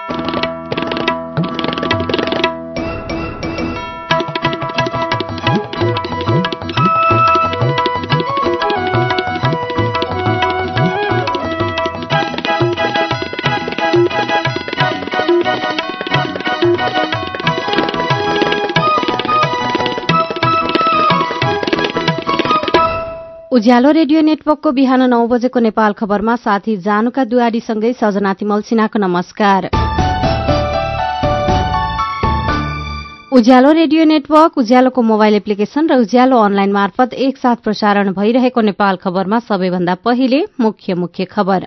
उज्यालो radio नेटवर्कको बिहान 9 बजेको नेपाल खबरमा साथी जानुका दुवारीसँगै सजना तिमल सिन्हाको नमस्कार। उज्यालो रेडियो नेटवर्क, उज्यालोको मोबाइल एप्लिकेशन र उज्यालो अनलाइन मार्फत एकसाथ प्रसारण भइरहेको नेपाल खबरमा सबैभन्दा पहिले मुख्य खबर।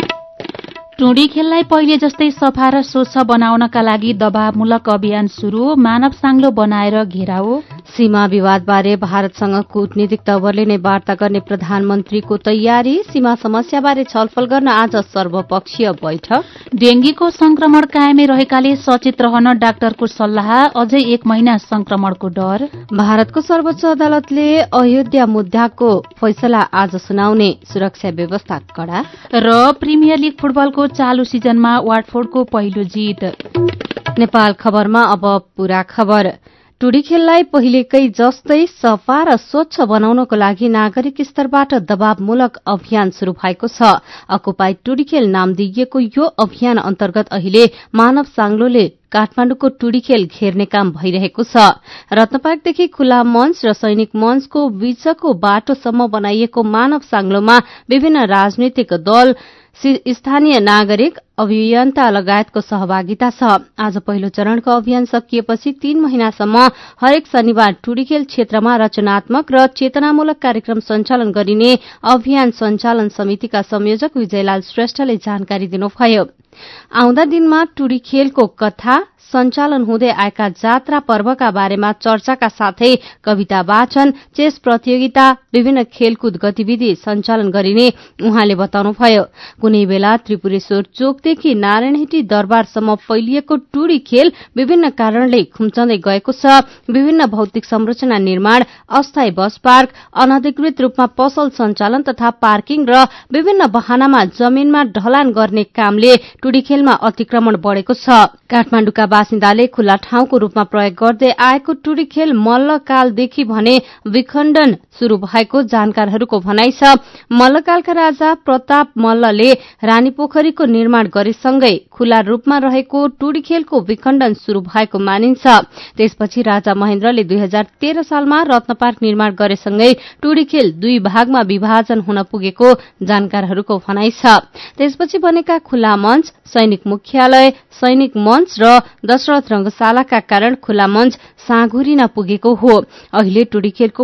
टुँडी खेललाई पहिले जस्तै सफा र स्वच्छ बनाउनका लागि दबावमूलक अभियान शुरू, मानव साङ्लो बनाएर घेराउ। सीमा विवादबारे भारतसँग कूटनीतिक तवरले नै वार्ता गर्ने प्रधानमन्त्रीको तयारी, सीमा समस्याबारे छलफल गर्न आज सर्वपक्षीय बैठक। डेंगीको संक्रमण कायमै रहेकाले सचेत रहन डाक्टरको सल्लाह, अझै 1 महिना संक्रमणको डर। भारतको सर्वोच्च अदालतले अयोध्या मुद्दाको फैसला आज सुनाउने, सुरक्षा व्यवस्था कड़ा। र प्रिमियर लिग फुटबलको चालू सिजनमा वाटफोर्डको पहिलो जित। नेपाल खबरमा अब पूरा खबर। टुडी खेललाई पहिलेकै जस्तै सफा र स्वच्छ बनाउनको लागि नागरिक स्तरबाट दबावमूलक अभियान शुरू भएको छ। अकुपाई टुडी खेल नाम दिइएको यो अभियान अन्तर्गत अहिले मानव साङ्लोले काठमाडौँको टुडी खेल घेर्ने काम भइरहेको छ। रत्नपार्कदेखि खुला मञ्च र सैनिक मञ्चको बीचको बाटोसम्म बनाइएको मानव साङ्लोमा विभिन्न राजनीतिक दल, स्थानीय नागरिक, अभियन्ता लगायतको सहभागिता छ। आज पहिलो चरणको अभियान सकिएपछि 3 महिनासम्म हरेक शनिबार टुडी खेल क्षेत्रमा रचनात्मक र चेतनामूलक कार्यक्रम सञ्चालन गरिने अभियान सञ्चालन समितिका संयोजक विजयलाल श्रेष्ठले जानकारी दिनुभयो। आउँदा दिनमा टुडी खेलको कथा सञ्चालन हुँदै आएका जात्रा पर्वका बारेमा चर्चाका साथै कविता वाचन, चेस प्रतियोगिता, विभिन्न खेलकुद गतिविधि सञ्चालन गरिने उहाँले बताउनुभयो। कुनै बेला त्रिपुरेश्वर चोकदेखि नारायणहिटी दरबारसम्म फैलिएको टुडी खेल विभिन्न कारणले खुम्चँदै गएको छ। विभिन्न भौतिक संरचना निर्माण, अस्थायी बस पार्क, अनधिकृत रूपमा पसल सञ्चालन तथा पार्किङ र विभिन्न बहानामा जमीनमा ढलान गर्ने कामले टुडी खेलमा अतिक्रमण बढ़ेको छ। काठमाडौँका बासिन्दाले खुल्ला ठाउँको रूपमा प्रयोग गर्दै आएको टुडी खेल मल्लकालदेखि भने विखण्डन शुरू भएको जानकारहरूको भनाइ छ। मल्लकालका राजा प्रताप मल्लले रानीपोखरीको निर्माण गरेसँगै खुल्ला रूपमा रहेको टुडी खेलको विखण्डन शुरू भएको मानिन्छ। त्यसपछि राजा महेन्द्रले 2013 सालमा रत्नपार्क निर्माण गरेसँगै टुडी खेल 2 भागमा विभाजन हुन पुगेको जानकारहरूको भनाइ छ। त्यसपछि बनेका खुल्ला मञ्च, सैनिक मुख्यालय, सैनिक मञ्च र दशरथ रंगशालाका कारण खुल्ला मञ्च साँघुरिन पुगेको हो। अहिले टुडी खेलको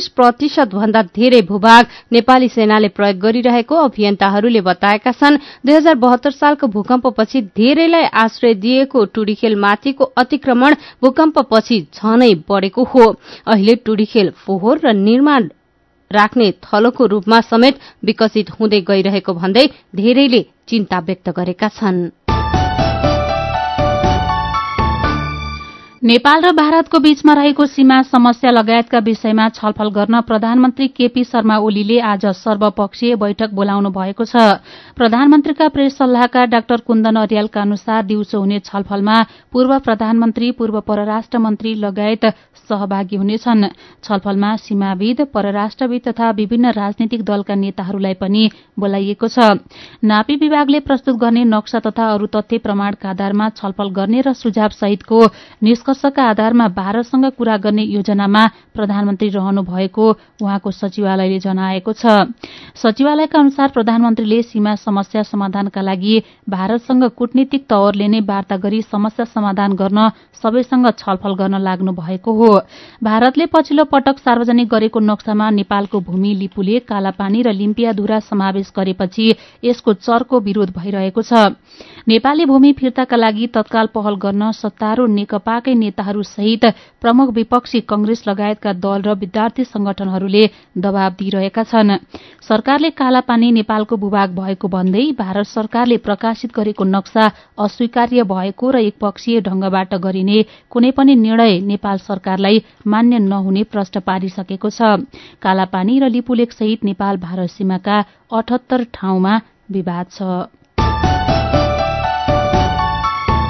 25% भन्दा धेरै भूभाग नेपाली सेनाले प्रयोग गरिरहेको अभियन्ताहरूले बताएका छन्। 2072 सालको भूकम्पपछि धेरैलाई आश्रय दिएको टुडी खेल माथिको अतिक्रमण भूकम्पपछि झनै बढ़ेको हो। अहिले टुडी खेल फोहोर र निर्माण राख्ने थलोको रूपमा समेत विकसित हुँदै गइरहेको भन्दै धेरैले चिन्ता व्यक्त गरेका छन्। नेपाल र भारतको बीचमा रहेको सीमा समस्या लगायतका विषयमा छलफल गर्न प्रधानमन्त्री केपी शर्मा ओलीले आज सर्वपक्षीय बैठक बोलाउनु भएको छ। प्रधानमन्त्रीका प्रेस सल्लाहकार डाक्टर कुन्दन अर्यालका अनुसार दिउँसो हुने छलफलमा पूर्व प्रधानमन्त्री, पूर्व परराष्ट्र मन्त्री लगायत सहभागी हुनेछन्। छलफलमा सीमाविद, परराष्ट्रविद तथा विभिन्न राजनीतिक दलका नेताहरूलाई पनि बोलाइएको छ। नापी विभागले प्रस्तुत गर्ने नक्सा तथा अरू तथ्य प्रमाणका आधारमा छलफल गर्ने र सुझाव सहितको निष्कर्षका आधारमा भारतसँग कुरा गर्ने योजनामा प्रधानमन्त्री रहनु भएको उहाँको सचिवालयले जनाएको छ। सचिवालयका अनुसार प्रधानमन्त्रीले सीमा समस्या समाधानका लागि भारतसँग कूटनीतिक तवरले नै वार्ता गरी समस्या समाधान गर्न सबैसँग छलफल गर्न लाग्नु भएको हो। भारतले पछिल्लो पटक सार्वजनिक गरेको नक्सामा नेपालको भूमि लिपुले, कालापानी र लिम्पियाधुरा समावेश गरेपछि यसको चर्को विरोध भइरहेको छ। नेपाली भूमि फिर्ताका लागि तत्काल पहल गर्न सत्तारूढ नेकपाकै नेताहरू सहित प्रमुख विपक्षी कंग्रेस लगायतका दल र विद्यार्थी संगठनहरूले दबाव दिइरहेका छन्। सरकारले कालापानी नेपालको भूभाग भएको भन्दै भारत सरकारले प्रकाशित गरेको नक्सा अस्वीकार्य भएको र एकपक्षीय ढंगबाट गरिने कुनै पनि निर्णय नेपाल सरकारलाई मान्य नहुने प्रश्न पारिसकेको छ। कालापानी र लिपुलेक सहित नेपाल भारत सीमाका 78 ठाउँमा विवाद छ।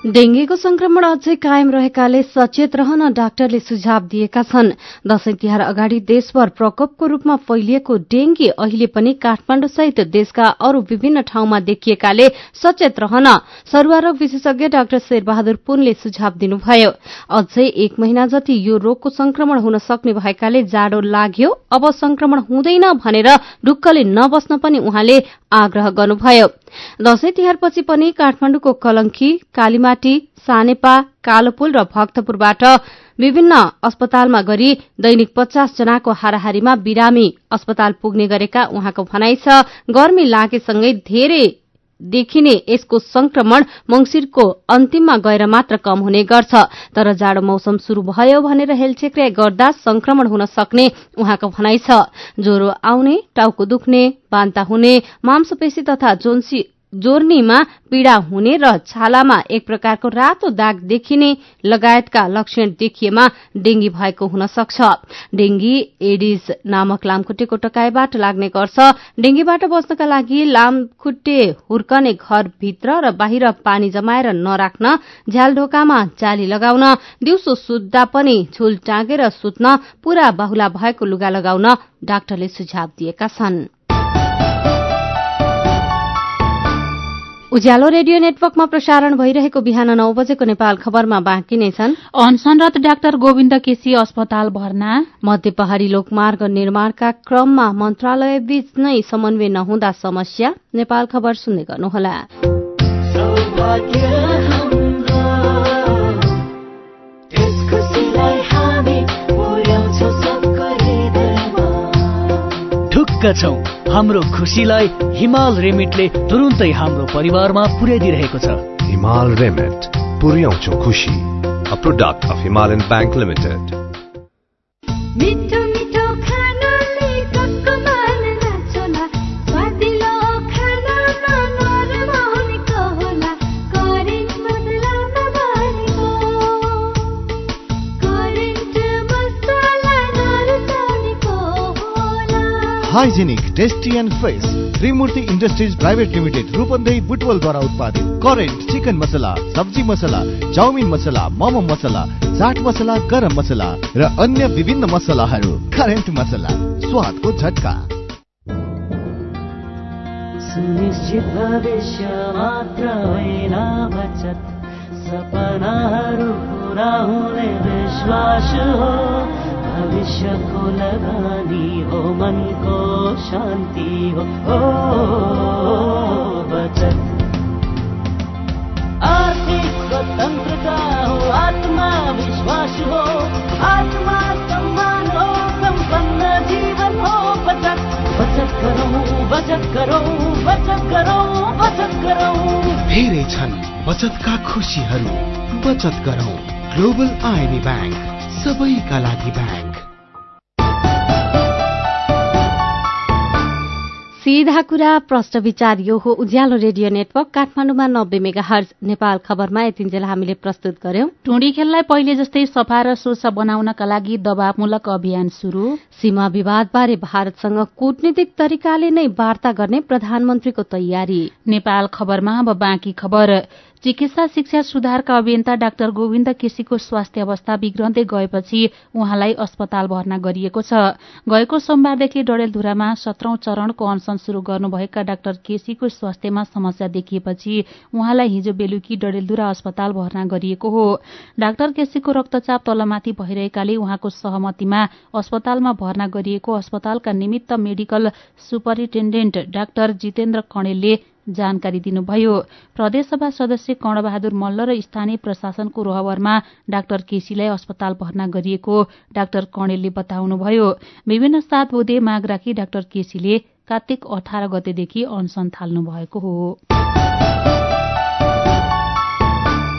डेंगीको संक्रमण अझै कायम रहेकाले सचेत रहन डाक्टरले सुझाव दिएका छन्। दशैं तिहार अगाडि देशभर प्रकोपको रूपमा फैलिएको डेंगी अहिले पनि काठमाडौँसहित देशका अरू विभिन्न ठाउँमा देखिएकाले सचेत रहन सरुवारोग विशेषज्ञ डाक्टर शेरबहादुर पुनले सुझाव दिनुभयो। अझै 1 महिना जति यो रोगको संक्रमण हुन सक्ने भएकाले जाडो लाग्यो अब संक्रमण हुँदैन भनेर ढुक्कले नबस्न पनि उहाँले आग्रह गर्नुभयो। दशैं तिहारपछि पनि काठमाडौँको कलंकी, कालीमाटी, सानेपा, कालोपुल र भक्तपुरबाट विभिन्न अस्पतालमा गरी दैनिक 50 जनाको हाराहारीमा बिरामी अस्पताल पुग्ने गरेका उहाँको भनाइ छ। गर्मी लागेसँगै धेरै देखिने यसको संक्रमण मंगिरको अन्तिममा गएर मात्र कम हुने गर्छ। तर जाडो मौसम शुरू भयो भनेर हेलचेक्र्याई गर्दा संक्रमण हुन सक्ने उहाँको भनाइ छ। ज्वरो आउने, टाउको दुख्ने, बान्ता हुने, मांसपेशी तथा जोर्नीमा पीड़ा हुने र छालामा एक प्रकारको रातो दाग देखिने लगायतका लक्षण देखिएमा डेंगी भएको हुन सक्छ। डेंगी एडिस नामक लामखुट्टेको टकाइबाट लाग्ने गर्छ। डेंगीबाट बच्नका लागि लामखुट्टे हुर्कने घरभित्र र बाहिर पानी जमाएर नराख्न, झ्यालढोकामा जाली लगाउन, दिउँसो सुत्दा पनि झुल टाँगेर सुत्न, पूरा बाहुला भएको लुगा लगाउन डाक्टरले सुझाव दिएका छन्। उज्यालो रेडियो नेटवर्कमा प्रसारण भइरहेको बिहान 9 बजेको नेपाल खबरमा बाँकी नै छन्। अनसनरत डाक्टर गोविन्द केसी अस्पताल भर्ना, मध्य पहाड़ी लोकमार्ग निर्माणका क्रममा मन्त्रालय बीच नै समन्वय नहुँदा समस्या। नेपाल खबर सुन्दै गर्नुहोला। ढुक्क छौं, हाम्रो खुशीलाई हिमाल रेमिटले तुरुन्तै हाम्रो परिवारमा पुर्याइदिरहेको छ। हिमाल रेमिट, पुर्याउँछौ खुशी। A product of Himalayan Bank Limited. मिठो मिठो खानाले ककमान नाच्ला, स्वादिलो खानामा नरमाउनेको होला, करेन्ट मसला नभनेको, करेन्ट मसला नरुचाउनेको होला। Hygienic, tasty and fresh Trimurti industries private limited Rupandehi बुटवलद्वारा उत्पादित करेन्ट चिकन मसला, सब्जी मसला, चाउमिन मसला, मोमो मसला, चाट मसला, गरम मसला र अन्य विभिन्न मसलाहरू। करेन्ट मसला, स्वादको झट्का। सुनिश्चित भविष्य मात्र होइन बचत, सपनाहरू पूरा हुने विश्वास हो। भविष्यको लगानी हो, मनको शान्ति हो, बचत। आर्थिक स्वतन्त्रता हो, आत्मविश्वास हो, आत्मा सम्मान हो, सम्पन्न जीवन हो। बचत बचत गरौँ, बचत गरौँ, बचत गरौँ, बचत गरौँ। धेरै छन् बचतका खुशीहरू, बचत गरौँ। ग्लोबल आइबी ब्याङ्क, सबैका लागि ब्याङ्क। सीधा कुरा प्रश्न विचार यो हो उज्यालो रेडियो नेटवर्क काठमाडौँमा 90 मेगाहर्ज। नेपाल खबरमा यतिन्जेल हामीले प्रस्तुत गर्यौं। टुँडी खेललाई पहिले जस्तै सफा र स्वच्छ बनाउनका लागि दबावमूलक अभियान शुरू। सीमा विवादबारे भारतसँग कूटनीतिक तरिकाले नै वार्ता गर्ने प्रधानमन्त्रीको तयारी। नेपाल खबरमा अब बाँकी खबर। चिकित्सा शिक्षा सुधारका अभियन्ता डाक्टर गोविन्द केसीको स्वास्थ्य अवस्था बिग्रँदै गएपछि उहाँलाई अस्पताल भर्ना गरिएको छ। गएको सोमबारदेखि डडेलधुरामा 17औं चरणको अनसन शुरू गर्नुभएका डाक्टर केसीको स्वास्थ्यमा समस्या देखिएपछि उहाँलाई हिजो बेलुकी डडेलधुरा अस्पताल भर्ना गरिएको हो। डाक्टर केसीको रक्तचाप तलमाथि भइरहेकाले उहाँको सहमतिमा अस्पतालमा भर्ना गरिएको अस्पतालका निमित्त मेडिकल सुपरिन्टेण्डेन्ट डाक्टर जितेन्द्र कणेलले जानकारी दिनुभयो। प्रदेशसभा सदस्य कर्णबहादुर मल्ल र स्थानीय प्रशासनको रोहबरमा डाक्टर केसीलाई अस्पताल भर्ना गरिएको डाक्टर कणेलले बताउनुभयो। विभिन्न 7 बुँदे माग राखी डाक्टर केसीले कार्तिक 18 गतेदेखि अनसन थाल्नु भएको हो।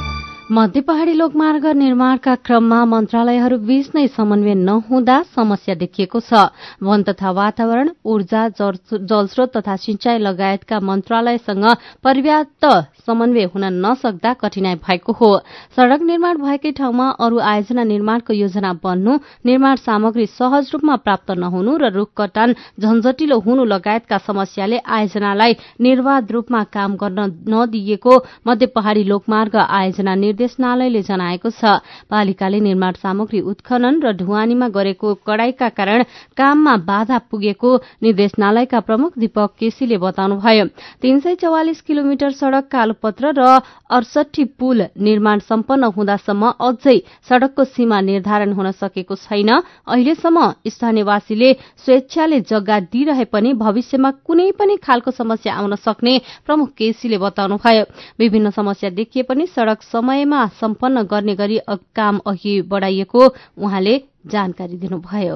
मध्य पहाडी लोकमार्ग निर्माणका क्रममा मन्त्रालयहरू बीच नै समन्वय नहुँदा समस्या देखिएको छ। वन तथा वातावरण, ऊर्जा, जलस्रोत तथा सिंचाई लगायतका मन्त्रालयसँग पर्याप्त समन्वय हुन नसक्दा कठिनाई भएको हो। सड़क निर्माण भएकै ठाउँमा अरू आयोजना निर्माणको योजना बन्नु, निर्माण सामग्री सहज रूपमा प्राप्त नहुनु र रूख कटान झन्झटिलो हुनु लगायतका समस्याले आयोजनालाई निर्वाध रूपमा काम गर्न नदिएको मध्य पहाडी लोकमार्ग आयोजना निर्देशनालयले जनाएको छ। पालिकाले निर्माण सामग्री उत्खनन र ढुवानीमा गरेको कडाईका कारण काममा बाधा पुगेको निर्देशनालयका प्रमुख दीपक केसीले बताउनुभयो। 344 किलोमिटर सड़क कालोपत्र र 68 पुल निर्माण सम्पन्न हुँदासम्म अझै सड़कको सीमा निर्धारण हुन सकेको छैन। अहिलेसम्म स्थानीयवासीले स्वेच्छाले जग्गा दिइरहे पनि भविष्यमा कुनै पनि खालको समस्या आउन सक्ने प्रमुख केसीले बताउनुभयो। विभिन्न समस्या देखिए पनि सड़क समयमा सम्पन्न गर्ने गरी काम अघि बढ़ाइएको उहाँले जानकारी दिनुभयो।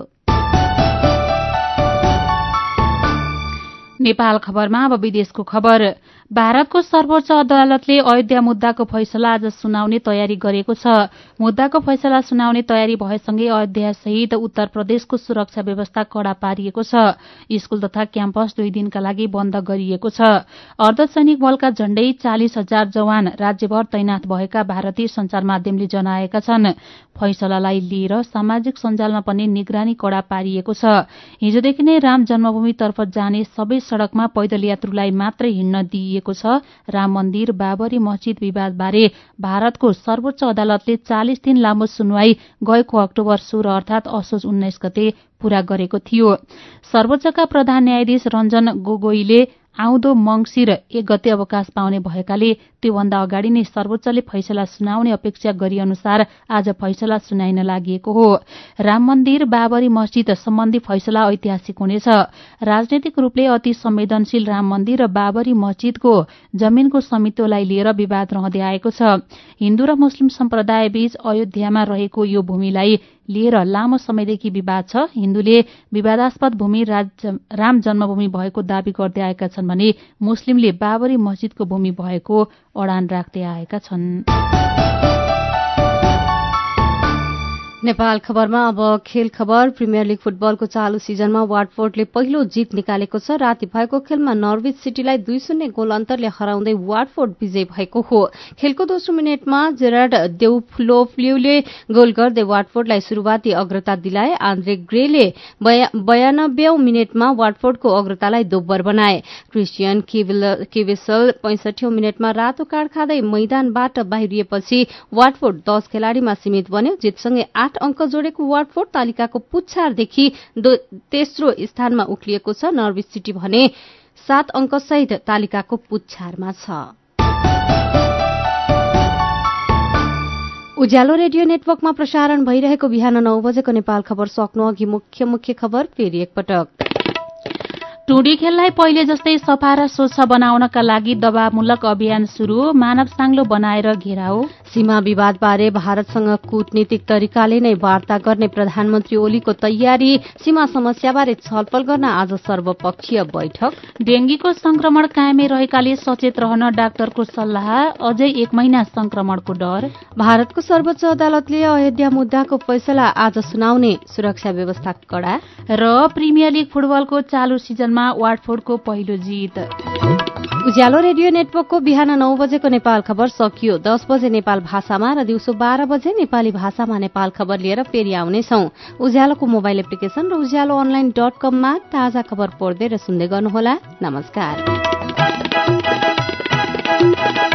नेपाल खबरमा अब विदेशको खबर। भारतको सर्वोच्च अदालतले अयोध्या मुद्दाको फैसला आज सुनाउने तयारी गरेको छ। मुद्दाको फैसला सुनाउने तयारी भएसँगै अयोध्या सहित उत्तर प्रदेशको सुरक्षा व्यवस्था कड़ा पारिएको छ। स्कूल तथा क्याम्पस 2 दिनका लागि बन्द गरिएको छ। अर्धसैनिक बलका झण्डै 40,000 जवान राज्यभर तैनाथ भएका भारतीय संचार माध्यमले जनाएका छन्। फैसलालाई लिएर सामाजिक सञ्जालमा पनि निगरानी कड़ा पारिएको छ। हिजोदेखि नै राम जन्मभूमितर्फ जाने सबै सड़कमा पैदल यात्रुलाई मात्रै हिँड्न दिइएको छ। राम मन्दिर बाबरी मस्जिद विवादबारे भारतको सर्वोच्च अदालतले 40 दिन लामो सुनवाई गएको अक्टोबर 16 अर्थात असोज 19 गते पूरा गरेको थियो। सर्वोच्चका प्रधान न्यायाधीश रञ्जन गोगोईले आउँदो मंगिर 1 गते अवकाश पाउने भएकाले त्योभन्दा अगाडि नै सर्वोच्चले फैसला सुनाउने अपेक्षा गरी अनुसार आज फैसला सुनाइन लागि हो। राम मन्दिर बाबरी मस्जिद सम्बन्धी फैसला ऐतिहासिक हुनेछ। राजनैतिक रूपले अति संवेदनशील राम मन्दिर र बाबरी मस्जिदको जमीनको समितिलाई लिएर विवाद रहँदै आएको छ। हिन्दू र मुस्लिम सम्प्रदाय बीच अयोध्यामा रहेको यो भूमिलाई लिएर लामो समयदेखि विवाद छ। हिन्दूले विवादास्पद भूमि राम जन्मभूमि भएको दावी गर्दै आएका छन् भने मुस्लिमले बाबरी मस्जिदको भूमि भएको अडान राख्दै आएका छन्। नेपाल खबरमा अब खेल खबर। प्रिमियर लीग फुटबलको चालू सिजनमा वाटफोर्डले पहिलो जित निकालेको छ। राति भएको खेलमा नर्विच सिटीलाई 2-0 गोल अन्तरले हराउँदै वाटफोर्ड विजयी भएको हो। खेलको दोस्रो मिनेटमा जेरार्ड देउफ्लोफ्ल्यूले गोल गर्दै वाटफोर्डलाई शुरूआती अग्रता दिलाए। आन्द्रे ग्रेले 92औं मिनेटमा वाटफोर्डको अग्रतालाई दोब्बर बनाए। क्रिस्टियन केवेसल 65औं मिनेटमा रातो कार्ड खाँदै मैदानबाट बाहिरिएपछि वाटफोर्ड 10 खेलाड़ीमा सीमित बन्यो। जितसँगै 8 अंक जोडेको वाटफोर्ड तालिकाको पुच्छारदेखि तेस्रो स्थानमा उक्लिएको छ। नर्विच सिटी भने 7 अंकसहित तालिकाको पुच्छारमा छ। उज्यालो रेडियो नेटवर्कमा प्रसारण भइरहेको बिहान 9 बजेको नेपाल खबर सक्नु अघि मुख्य खबर फेरि एकपटक। टुडी खेललाई पहिले जस्तै सफा र स्वच्छ बनाउनका लागि दबावमूलक अभियान शुरू। मानव साङ्लो बनाएर घेराउ। सीमा विवादबारे भारतसँग कूटनीतिक तरिकाले नै वार्ता गर्ने प्रधानमन्त्री ओलीको तयारी। सीमा समस्याबारे छलफल गर्न आज सर्वपक्षीय बैठक। डेंगीको संक्रमण कायमै रहेकाले सचेत रहन डाक्टरको सल्लाह। अझै 1 महिना संक्रमणको डर। भारतको सर्वोच्च अदालतले अयोध्या मुद्दाको फैसला आज सुनाउने, सुरक्षा व्यवस्था कड़ा। र प्रिमियर लीग फुटबलको चालू सिजनमा वाटफोर्डको पहिलो जित। उज्यालो रेडियो नेटवर्कको बिहान 9 बजेको नेपाल खबर सकियो। 10 बजे नेपाल भाषामा र दिउँसो 12 बजे नेपाली भाषामा नेपाल खबर लिएर फेरि आउनेछौं। उज्यालोको मोबाइल एप्लिकेशन र उज्यालो online.com मा ताजा खबर पढ्दै र सुन्दै गर्नुहोला। नमस्कार।